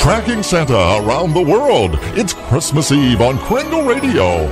Tracking Santa around the world. It's Christmas Eve on Kringle Radio.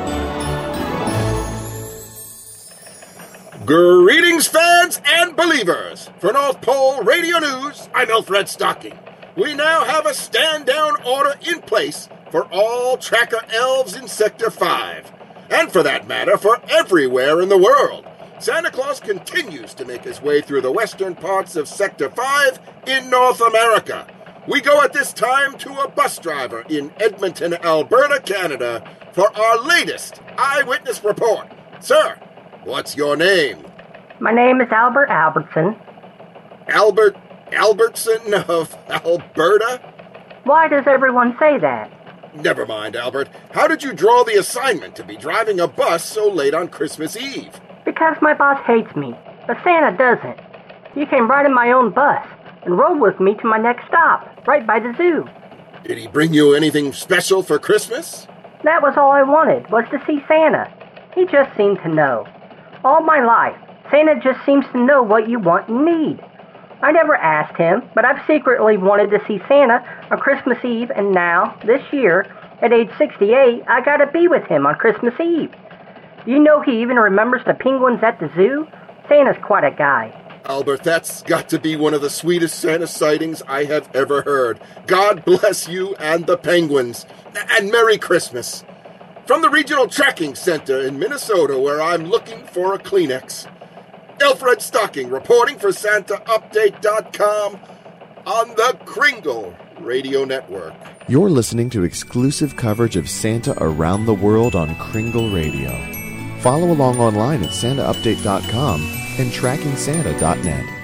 Greetings, fans and believers. For North Pole Radio News, I'm Alfred Stocking. We now have a stand-down order in place for all tracker elves in Sector 5. And for that matter, for everywhere in the world. Santa Claus continues to make his way through the western parts of Sector 5 in North America. We go at this time to a bus driver in Edmonton, Alberta, Canada, for our latest eyewitness report. Sir, what's your name? My name is Albert Albertson. Albert Albertson of Alberta? Why does everyone say that? Never mind, Albert. How did you draw the assignment to be driving a bus so late on Christmas Eve? Because my boss hates me, but Santa doesn't. He came right in my own bus and rode with me to my next stop, right by the zoo. Did he bring you anything special for Christmas? That was all I wanted, was to see Santa. He just seemed to know. All my life, Santa just seems to know what you want and need. I never asked him, but I've secretly wanted to see Santa on Christmas Eve, and now, this year, at age 68, I gotta be with him on Christmas Eve. Do you know he even remembers the penguins at the zoo? Santa's quite a guy. Albert, that's got to be one of the sweetest Santa sightings I have ever heard. God bless you and the penguins. And Merry Christmas. From the Regional Tracking Center in Minnesota, where I'm looking for a Kleenex, Alfred Stocking reporting for SantaUpdate.com on the Kringle Radio Network. You're listening to exclusive coverage of Santa around the world on Kringle Radio. Follow along online at SantaUpdate.com and TrackingSanta.net.